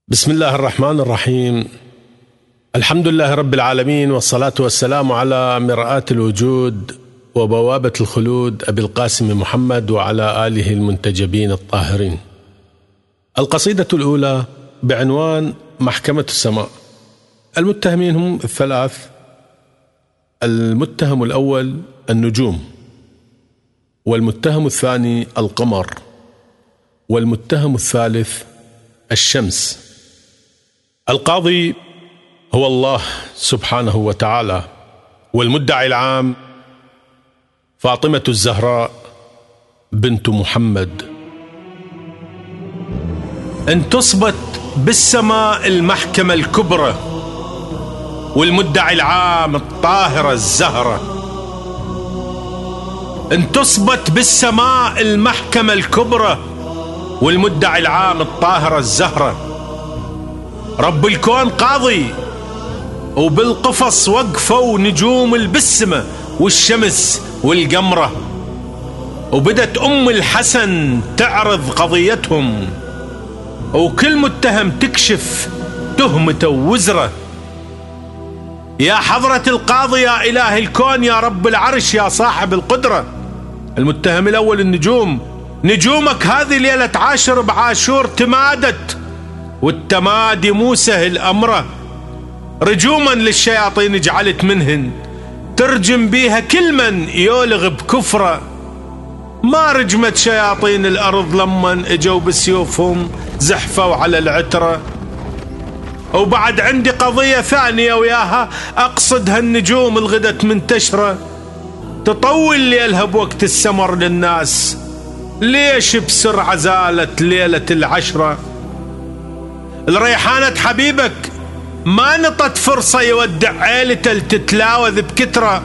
بسم الله الرحمن الرحيم. الحمد لله رب العالمين، والصلاة والسلام على مرآة الوجود وبوابة الخلود أبي القاسم محمد وعلى آله المنتجبين الطاهرين. القصيدة الأولى بعنوان محكمة السماء. المتهمين هم الثلاث. المتهم الأول النجوم، والمتهم الثاني القمر، والمتهم الثالث الشمس. القاضي هو الله سبحانه وتعالى، والمدعي العام فاطمة الزهراء بنت محمد. إن تصبت بالسماء المحكمة الكبرى، والمدعي العام الطاهرة الزهرة. إن تصبت بالسماء المحكمة الكبرى، والمدعي العام الطاهرة الزهرة. رب الكون قاضي، وبالقفص وقفوا نجوم البسمة والشمس والقمرة، وبدت أم الحسن تعرض قضيتهم، وكل متهم تكشف تهمته ووزره. يا حضرة القاضي يا إله الكون يا رب العرش يا صاحب القدرة. المتهم الأول النجوم. نجومك هذه ليلة 10 بعاشور تمادت، والتمادي مو سهل أمره. رجوما للشياطين جعلت منهن، ترجم بيها كل من يولغ بكفره. ما رجمت شياطين الأرض لمن اجوا بسيوفهم زحفوا على العترة. وبعد عندي قضية ثانية وياها أقصدها النجوم الغدت منتشرة، تطول ليلها بوقت السمر للناس. ليش بسرعة زالت ليلة 10؟ الريحانة حبيبك ما نطت فرصة يودع عيلته لتتلاوذ بكترة.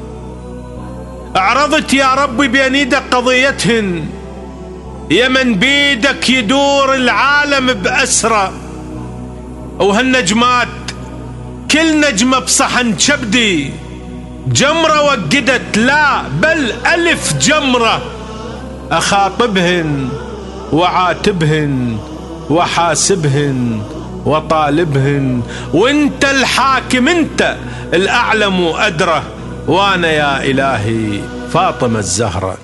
اعرضت يا ربي بين ايدك قضيتهن، يا من بيدك يدور العالم بأسرة. وهالنجمات كل نجمة بصحن شبدي، جمرة وقدت لا بل 1000 جمرة. أخاطبهن وعاتبهن وحاسبهن وطالبهن، وانت الحاكم انت الأعلم وأدرى، وانا يا إلهي فاطمة الزهراء.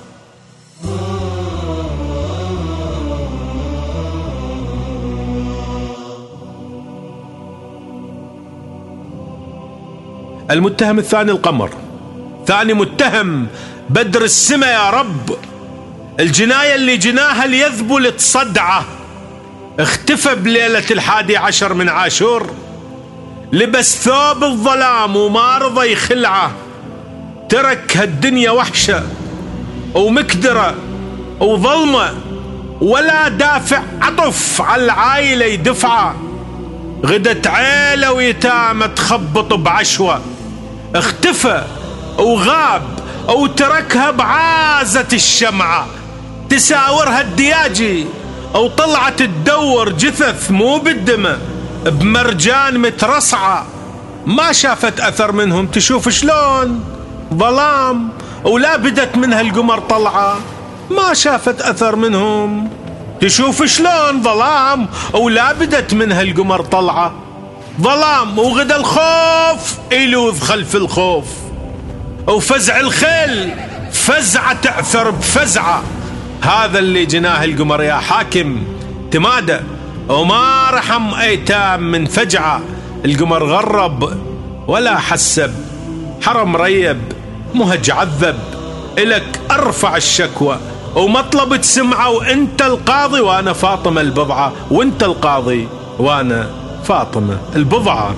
المتهم الثاني القمر. ثاني متهم بدر السما يا رب. الجناية اللي جناها ليذبل تصدعه، اختفى بليلة 11 من عاشور، لبس ثوب الظلام وما رضى يخلعه. ترك هالدنيا وحشة ومكدرة وظلمة، ولا دافع عطف على العائلة يدفعه. غدت عيلة ويتامى تخبط بعشوة، اختفى وغاب وتركها بعازة الشمعة. تساورها الدياجي وطلعت تدور جثث مو بالدمى بمرجان مترصعة. ما شافت أثر منهم، تشوف شلون ظلام ولا بدت منها القمر طلعة. ما شافت أثر منهم، تشوف شلون ظلام ولا بدت منها القمر طلعة. ظلام وغدا الخوف يلوذ خلف الخوف، وفزع الخيل فزعة تعثر بفزعة. هذا اللي جناه القمر يا حاكم، تمادى وما رحم أيتام من فجعة. القمر غرب ولا حسب، حرم ريب مهج عذب. إلك أرفع الشكوى ومطلب تسمعه، وانت القاضي وانا فاطمة البضعة، وانت القاضي وانا فاطمة البضعة.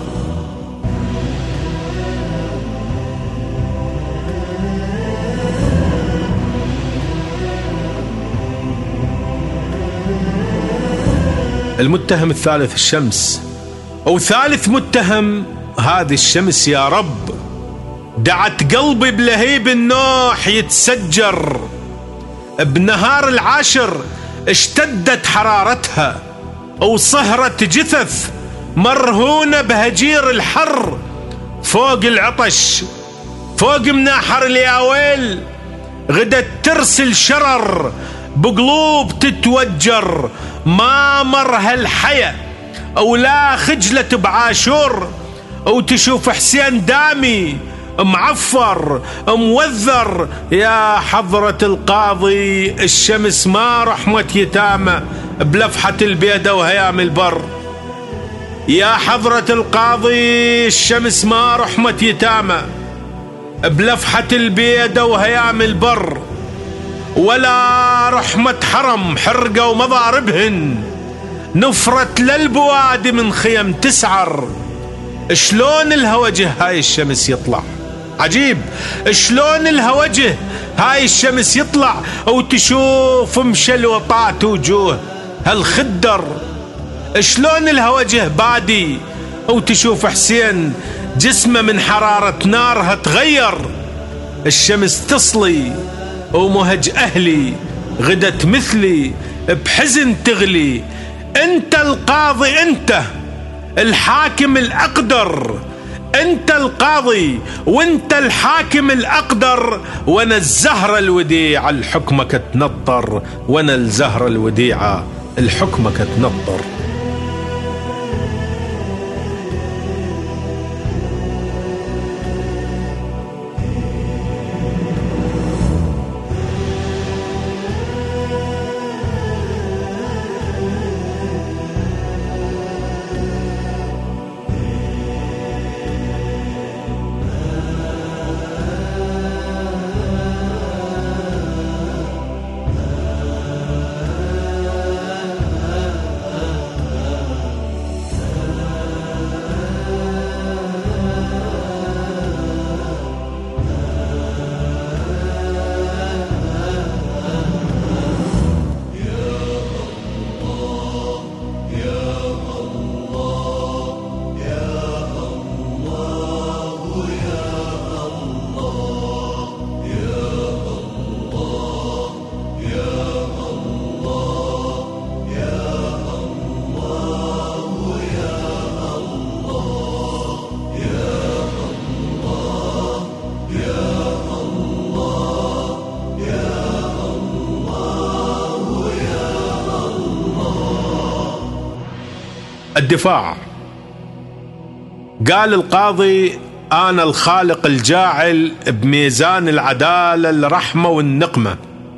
المتهم الثالث الشمس. وثالث متهم هذه الشمس يا رب، دعت قلبي بلهيب النوح يتسجر. بنهار 10 اشتدت حرارتها، وصهرت جثث مرهونة بهجير الحر. فوق العطش فوق مناحر الياويل، غدت ترسل شرر بقلوب تتوجر. ما مر هالحيا ولا خجلة بعاشور، وتشوف حسين دامي معفر موذر. يا حضرة القاضي الشمس ما رحمت يتامى بلفحة البيدة وهيام البر. يا حضرة القاضي الشمس ما رحمت يتامى بلفحة البيدة وهيام البر، ولا رحمة حرم حرقة ومضاربهن نفرت للبوادي من خيم تسعر. شلون الهوجه هاي الشمس يطلع؟ عجيب شلون الهوجه هاي الشمس يطلع وتشوف مشل وطاعت وجوه هالخدر. شلون الهوجه بادي وتشوف حسين جسمه من حرارة نارها تغير. الشمس تصلي ومهج أهلي غدت مثلي بحزن تغلي. أنت القاضي، أنت الحاكم الأقدر، أنت القاضي وأنت الحاكم الأقدر. وأنا الزهرة الوديعة الحكمك تنطر، وأنا الزهرة الوديعة الحكمك تنطر. الدفاع. قال القاضي: أنا الخالق الجاعل بميزان العدالة الرحمة والنقمة.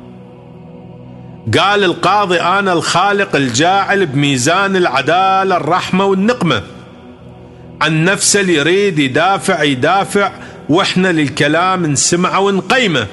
قال القاضي: أنا الخالق الجاعل بميزان العدالة الرحمة والنقمة. عن نفسه اللي يريد يدافع يدافع، وإحنا للكلام نسمعه ونقيمه.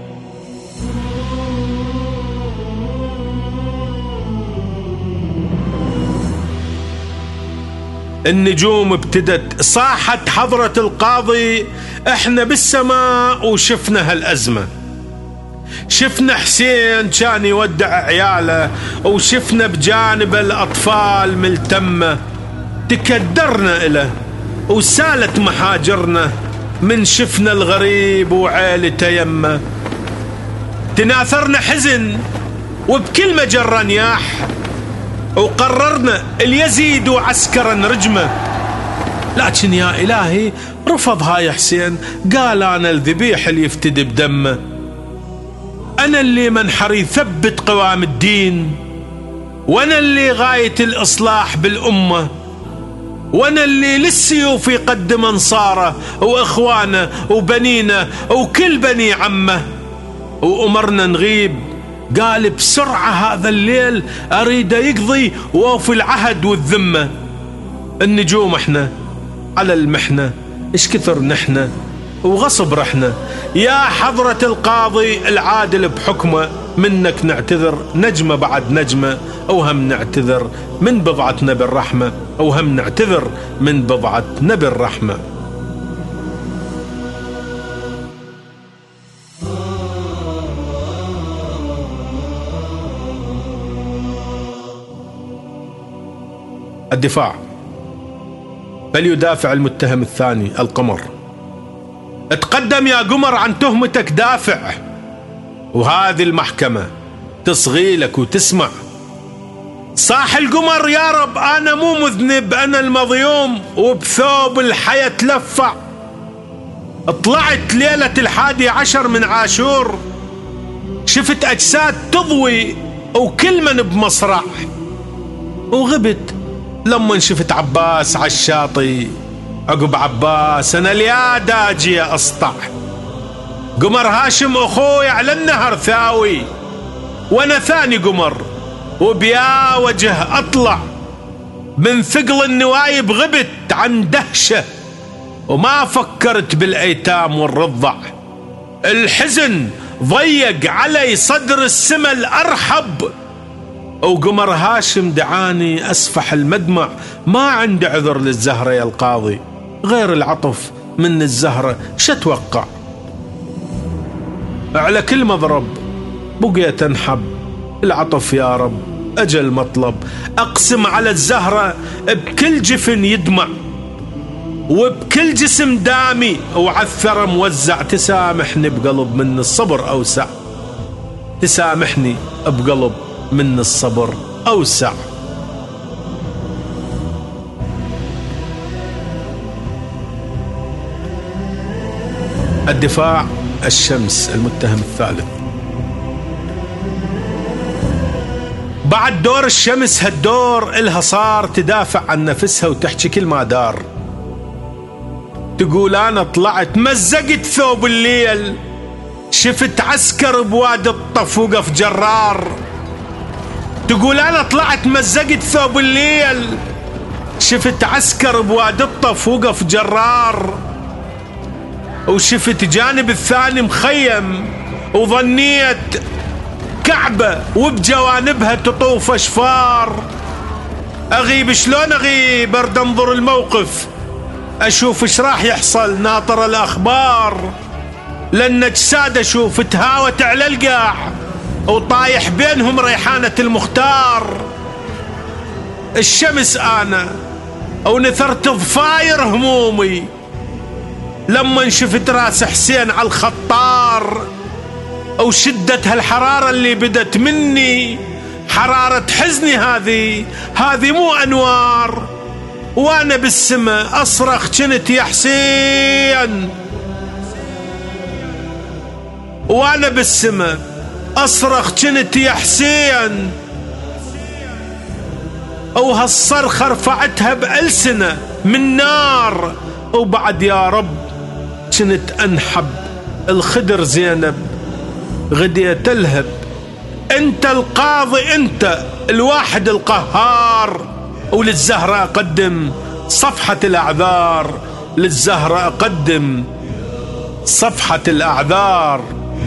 النجوم ابتدت صاحت حضرة القاضي: احنا بالسماء وشفنا هالأزمة. شفنا حسين كان يودع عياله، وشفنا بجانب الأطفال ملتمة. تكدرنا إله وسالت محاجرنا، من شفنا الغريب وعيلته يمه. تناثرنا حزن وبكل مجرة نياح، وقررنا اليزيد وعسكرا رجمه. لكن يا إلهي رفض هاي حسين، قال: أنا الذبيح اللي يفتدي بدمه، أنا اللي منحري ثبت قوام الدين، وأنا اللي غاية الإصلاح بالأمة، وأنا اللي للسيوف يقدم أنصاره وإخوانه وبنينه وكل بني عمه. وأمرنا نغيب، قال: بسرعة هذا الليل أريد يقضي وفي العهد والذمة. النجوم احنا على المحنة، ايش كثر نحنا وغصب رحنا. يا حضرة القاضي العادل بحكمه، منك نعتذر نجمة بعد نجمة، أوهم نعتذر من بضعتنا بالرحمة، أوهم نعتذر من بضعتنا بالرحمة. الدفاع. بل يدافع المتهم الثاني القمر: اتقدم يا قمر عن تهمتك دافع، وهذه المحكمة تصغي لك وتسمع. صاح القمر: يا رب أنا مو مذنب، أنا المظيوم وبثوب الحياة تلفع. طلعت ليلة 11 من عاشور، شفت أجساد تضوي وكل من بمصرع، وغبت لما شفت عباس عالشاطي عقب عباس أنا اليا داجي أسطع. قمر هاشم أخوي على النهر ثاوي وأنا ثاني قمر وبيا وجه أطلع. من ثقل النوايب غبت عن دهشة وما فكرت بالأيتام والرضع. الحزن ضيق علي صدر السما الأرحب وقمر هاشم دعاني أسفح المدمع. ما عندي عذر للزهرة يا القاضي غير العطف من الزهرة شتوقع. على كل مضرب بقيت أنحب العطف يا رب أجل مطلب. أقسم على الزهرة بكل جفن يدمع وبكل جسم دامي وعثر موزع. تسامحني بقلب من الصبر أوسع. تسامحني بقلب من الصبر أوسع. الدفاع الشمس المتهم الثالث. بعد دور الشمس هالدور إلها صار تدافع عن نفسها وتحكي كل ما دار. تقول أنا طلعت مزقت ثوب الليل شفت عسكر بوادي الطف وقف جرار. تقول أنا طلعت مزقت ثوب الليل شفت عسكر بوادي الطف وقف جرار. وشفت جانب الثاني مخيم وظنيت كعبة وبجوانبها تطوف أشفار. أغيب شلون أغيب أرد أنظر الموقف أشوف إيش راح يحصل ناطر الأخبار. لأن أجساد أشوف تهاوت على القاع وطايح بينهم ريحانة المختار. الشمس أنا ونثرت ضفاير همومي لما شفت راس حسين على الخطار. وشدت هالحرارة اللي بدت مني حرارة حزني هذه مو أنوار. وأنا بالسما أصرخ كنت يا حسين. وأنا بالسما أصرخ كنت يا حسين. وهالصرخة رفعتها بألسنة من نار. وبعد يا رب كنت أنحب الخدر زينب غدية تلهب. أنت القاضي أنت الواحد القهار. وللزهرة أقدم صفحة الأعذار. للزهرة أقدم صفحة الأعذار.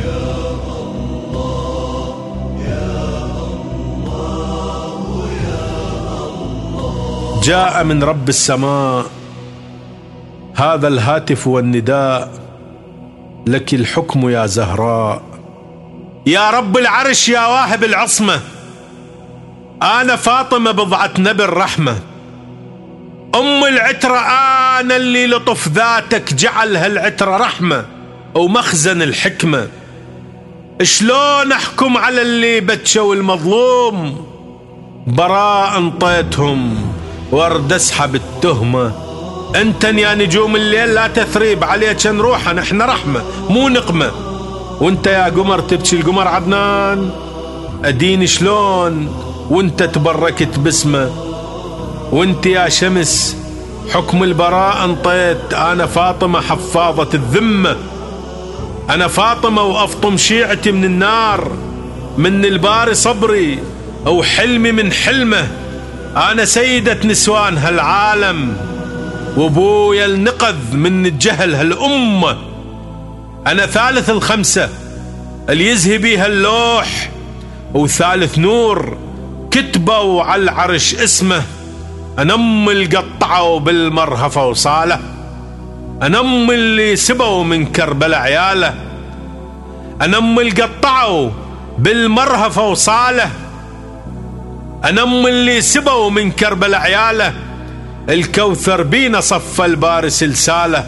جاء من رب السماء هذا الهاتف والنداء لك الحكم يا زهراء. يا رب العرش يا واهب العصمة أنا فاطمة بضعة نبي الرحمة. أم العترة أنا اللي لطف ذاتك جعل هالعترة رحمة ومخزن الحكمة. شلون أحكم على اللي بتشوا المظلوم براء انطيتهم وارد اسحب التهمة. انت يا نجوم الليل لا تثريب عليك نروحا نحن رحمة مو نقمة. وانت يا قمر تبكي القمر عدنان اديني شلون وانت تبركت باسمه. وانت يا شمس حكم البراء انطيت. انا فاطمة حفاظة الذمة. انا فاطمة وافطم شيعتي من النار. من الباري صبري او حلمي من حلمه. انا سيدة نسوان هالعالم وابويا النقذ من الجهل هالامة. انا ثالث الخمسة اللي يزهي بيها اللوح وثالث نور كتبوا على العرش اسمه. انا ام القطعوا بالمرهفة وصاله. انا ام اللي سبوا من كربلاء عياله. انا ام القطعوا بالمرهفة وصاله. انا ام اللي سبوا من كربلاء عياله. الكوثر بينا صف الباري سلساله.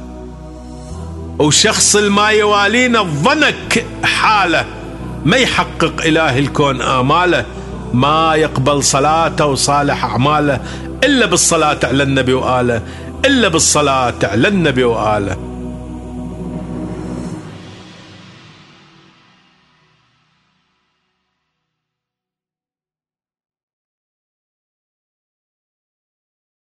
وشخص الما يوالينا الضنك حاله. ما يحقق إله الكون آماله. ما يقبل صلاته وصالح أعماله إلا بالصلاة على النبي وآله. إلا بالصلاة على النبي وآله.